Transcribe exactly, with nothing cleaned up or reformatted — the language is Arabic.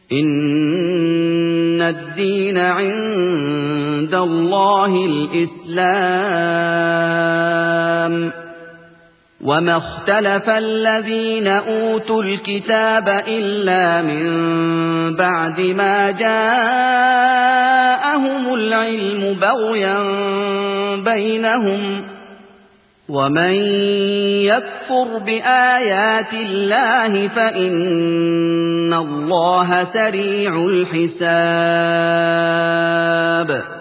إِنَّ الدِّينَ عِندَ اللَّهِ الْإِسْلَامُ وَمَا اخْتَلَفَ الَّذِينَ أُوتُوا الْكِتَابَ إِلَّا مِن بَعْدِ مَا جَاءَهُمُ الْعِلْمُ بَغْيًا بَيْنَهُمْ ۗ وَمَن يَكْفُرْ بِآيَاتِ اللَّهِ فَإِنَّ اللَّهَ سَرِيعُ الْحِسَابِ